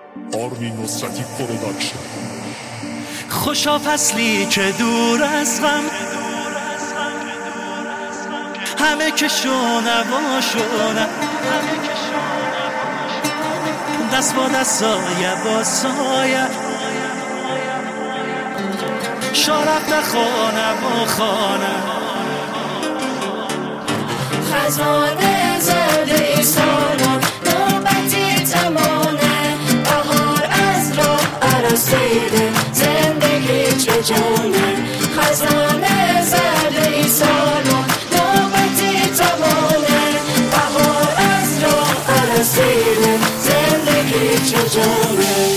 آرمین نصرتی پروداکشن. خوشا فصلی که دور از غم، همه که شونوا شونن، دست با دست سایه با سایه، شارفت خانه با خانه، خزانه زرد سالان نوبتی تمانه، بهار از راه عرصیده زندگی چه جانه، خزانه زرد سالان نوبتی تمانه، بهار از راه عرصیده زندگی چه جانه.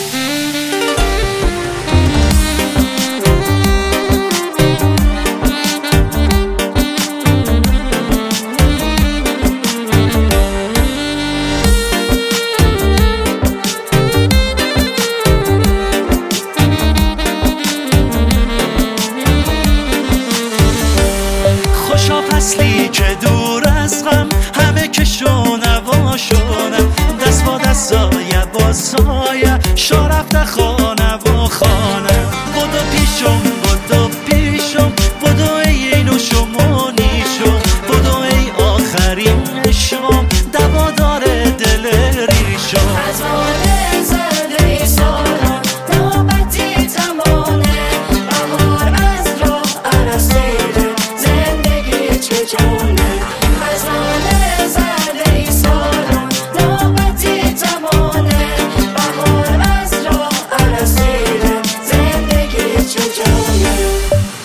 فصلی که دور از غم، همه که شونوا شونن، دست با دست سایه با سایه، شارفت خانه و خانه، بدو پیشم بدو پیشم، بدو ای اینو شما نیشم، بدو ای آخرین عشقم، دوادار دل ریشم. خزانه زرد سالان نوبتی تمانه، بهار از راه عرصیده زندگی چه جانه، خزانه زرد سالان نوبتی تمانه، بهار از راه عرصیده زندگی چه جانه.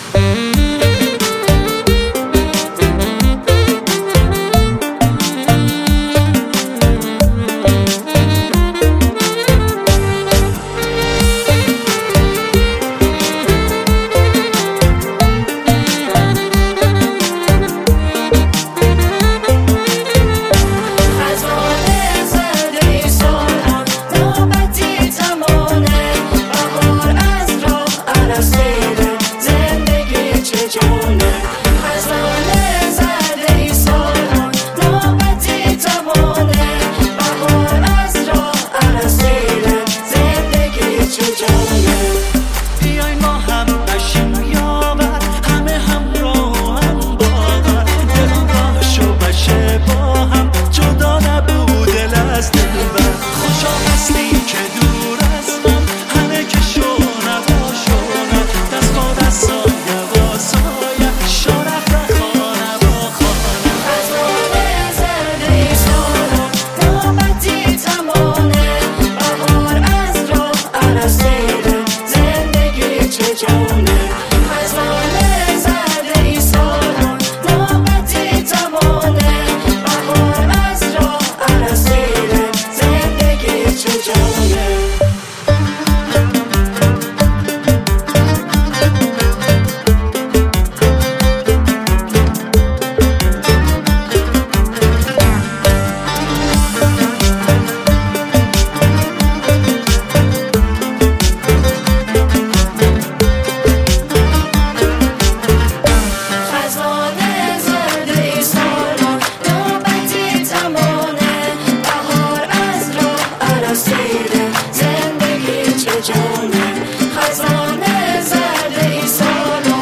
خزانه زرد سالان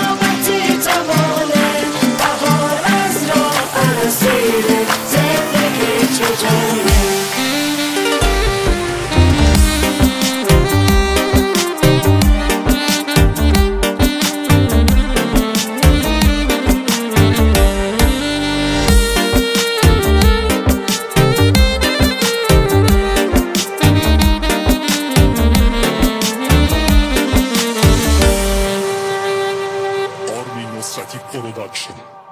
نوبتی تمانه، بهار از راه عرصیده زندگی چه جانه. نصرتی پروداکشن.